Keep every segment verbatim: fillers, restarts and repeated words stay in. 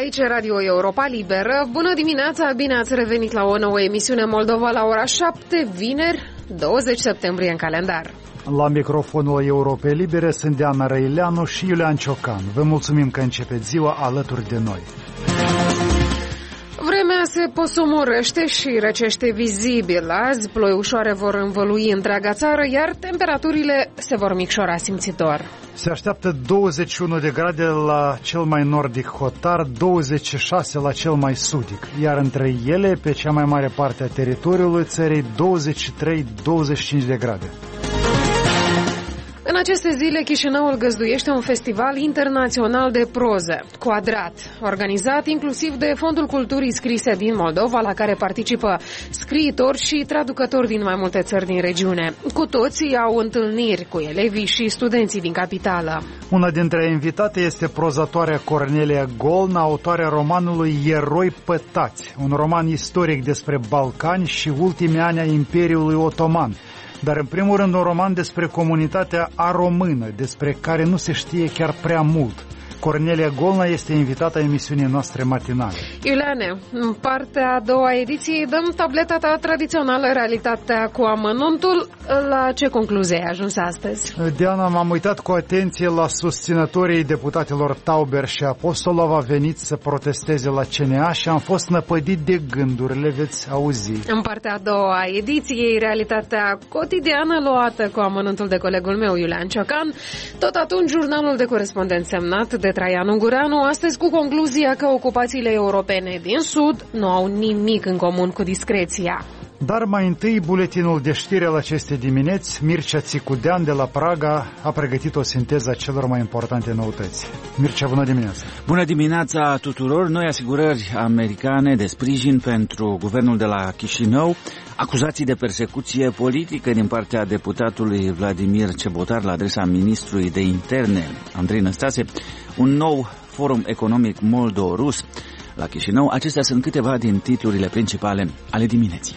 Aici Radio Europa Liberă. Bună dimineața, bine ați revenit la o nouă emisiune Moldova la ora șapte, vineri, douăzeci septembrie în calendar. La microfonul Europei Libere sunt Diana Răileanu și Iulian Ciocan. Vă mulțumim că începeți ziua alături de noi. Vremea se posomorăște și răcește vizibil. Azi ploi ușoare vor învălui întreaga țară, iar temperaturile se vor micșora simțitor. Se așteaptă douăzeci și unu de grade la cel mai nordic hotar, douăzeci și șase la cel mai sudic, iar între ele, pe cea mai mare parte a teritoriului țării, douăzeci și trei - douăzeci și cinci de grade. În aceste zile, Chișinăul găzduiește un festival internațional de proză, Quadrat, organizat inclusiv de Fondul Culturii Scrise din Moldova, la care participă scriitori și traducători din mai multe țări din regiune. Cu toții au întâlniri cu elevii și studenții din capitală. Una dintre invitate este prozatoarea Cornelia Golna, autoarea romanului Eroi pătați, un roman istoric despre Balcani și ultimii ani ai Imperiului Otoman. Dar în primul rând un roman despre comunitatea aromână, despre care nu se știe chiar prea mult. Cornelia Golna este invitata emisiunii noastre matinale. Iuliane, în partea a doua ediției dăm tableta ta tradițională, Realitatea cu amănuntul. La ce concluzie ai ajuns astăzi? Diana, m-am uitat cu atenție la susținătorii deputatelor Tauber și Apostolov, a venit să protesteze la C N A și am fost năpădit de gânduri, le veți auzi. În partea a doua ediției, Realitatea cotidiană, luată cu amănuntul de colegul meu, Iulian Ciocan. Tot atunci, jurnalul de corespondent semnat de Traian Ungureanu, astăzi cu concluzia că ocupațiile europene din Sud nu au nimic în comun cu discreția. Dar mai întâi, buletinul de știri al acestei dimineți. Mircea Țicudean de la Praga a pregătit o sinteză a celor mai importante noutăți. Mircea, bună dimineața! Bună dimineața tuturor! Noi asigurări americane de sprijin pentru guvernul de la Chișinău, acuzații de persecuție politică din partea deputatului Vladimir Cebotar la adresa ministrului de interne Andrei Năstase, un nou forum economic moldo-rus la Chișinău. Acestea sunt câteva din titlurile principale ale dimineții.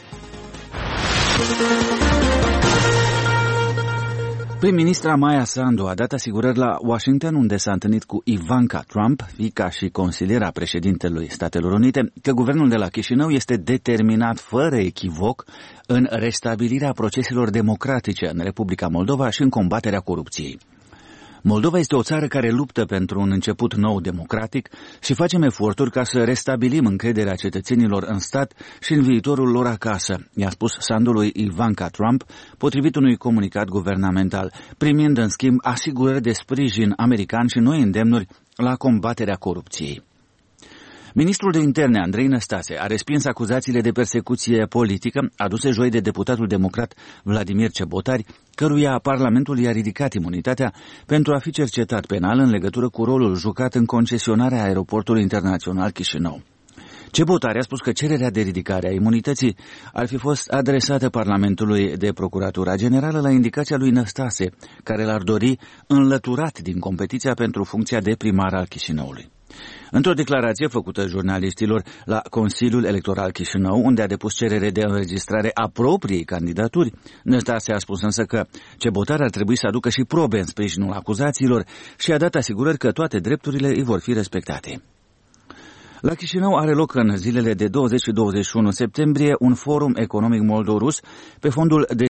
Prim-ministra Maia Sandu a dat asigurări la Washington, unde s-a întâlnit cu Ivanka Trump, fiica și consiliera președintelui Statelor Unite, că guvernul de la Chișinău este determinat fără echivoc în restabilirea proceselor democratice în Republica Moldova și în combaterea corupției. Moldova este o țară care luptă pentru un început nou democratic și facem eforturi ca să restabilim încrederea cetățenilor în stat și în viitorul lor acasă, i-a spus Sandu lui Ivanka Trump, potrivit unui comunicat guvernamental, primind în schimb asigurări de sprijin american și noi îndemnuri la combaterea corupției. Ministrul de interne, Andrei Năstase, a respins acuzațiile de persecuție politică aduse joi de deputatul democrat Vladimir Cebotar, căruia Parlamentul i-a ridicat imunitatea pentru a fi cercetat penal în legătură cu rolul jucat în concesionarea aeroportului internațional Chișinău. Cebotar a spus că cererea de ridicare a imunității ar fi fost adresată Parlamentului de Procuratura Generală la indicația lui Năstase, care l-ar dori înlăturat din competiția pentru funcția de primar al Chișinăului. Într-o declarație făcută jurnaliștilor la Consiliul Electoral Chișinău, unde a depus cerere de înregistrare a propriei candidaturi, Năstase a spus însă că Cebotar ar trebui să aducă și probe în sprijinul acuzațiilor și a dat asigurări că toate drepturile îi vor fi respectate. La Chișinău are loc în zilele de douăzeci și douăzeci și unu septembrie un forum economic moldo-rus pe fondul